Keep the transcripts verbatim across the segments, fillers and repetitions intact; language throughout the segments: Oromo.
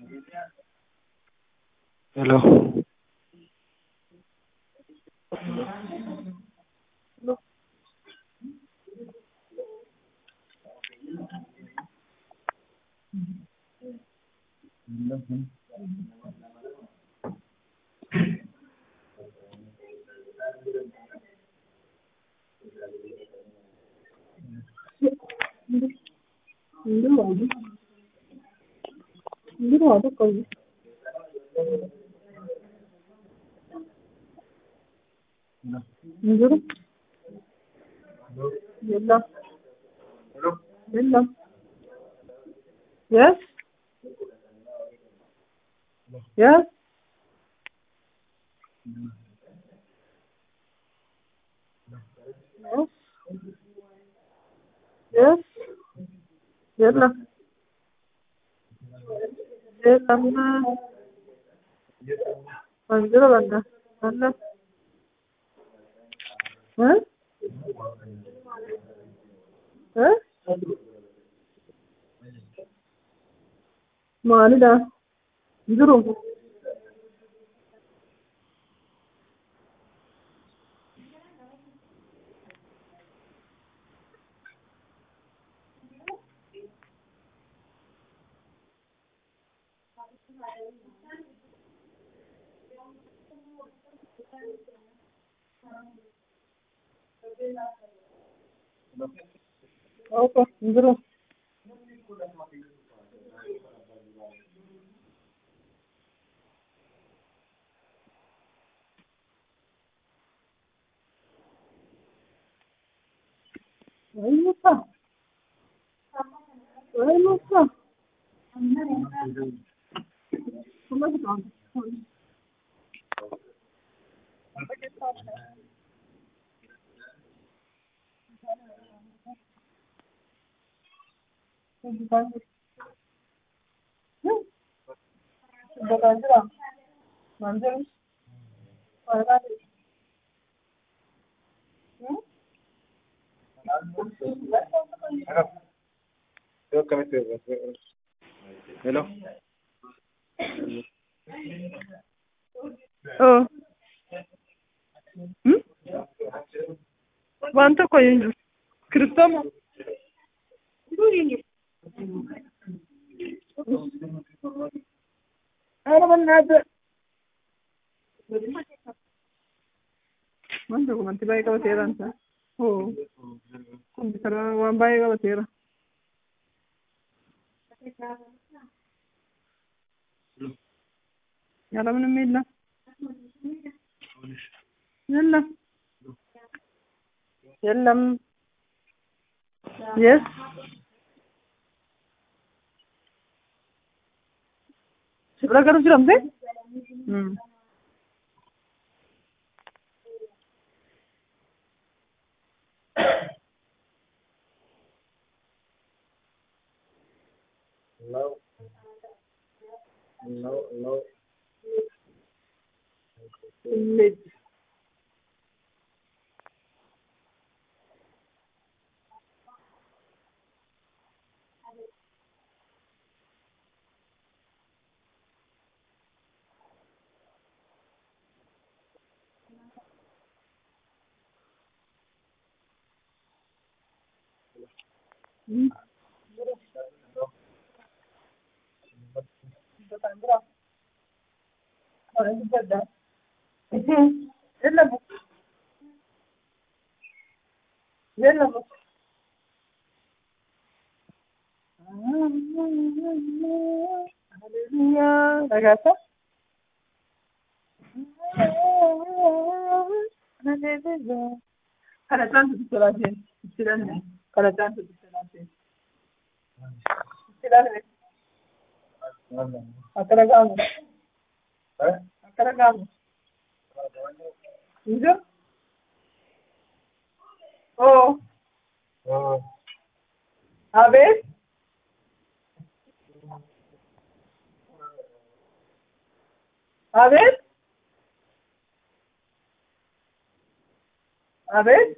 Hello. Hindi mo di. Hindi mo ada kau. Hindi. Yalla. Yalla. Yes. Yes. Yes. Yes. Yalla. Yalla. Manzura banda. Banda. Huh? Huh? Maalida. Zuru. Okay. Zuru. Why muka? Why muka? Kuma kita. Manzura. Manzura. Mana? Hmm? Hello. Hello. Oh. Hmm? Wanta ko yun. Kristoma. Ano man natin? Wanta ko man tibay ka basiran sa. Oo. Kung bisara wan bay ka basira. Yala man mila. Yalla. Yalla. Yes. Sibra karu siram de? Hmm. Hello. Hello. Hello. Mid. Hmm. Sandra. Orang berda. Yalla. Yalla. Hallelujah. Nagasa? Hallelujah. Kada tanto di salatin. Silan. Kada tanto di salatin. Silan. Akalagamo. Eh? Akalagamo. Injo? Oh. Oh. A ver. A ver. A ver.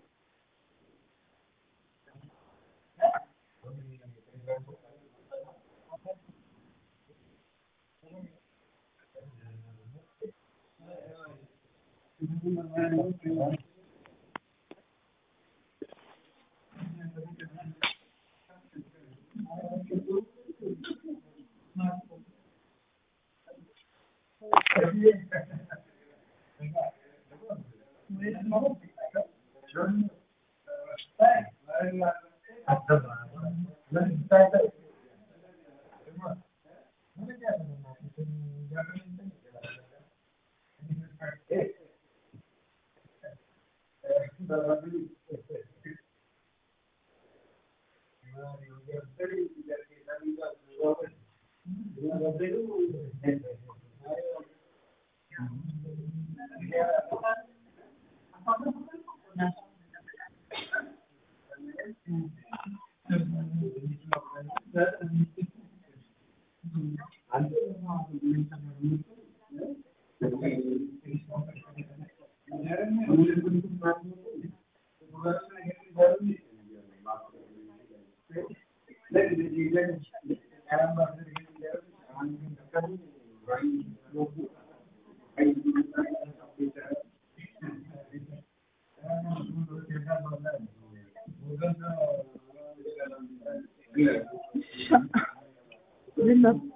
Linda.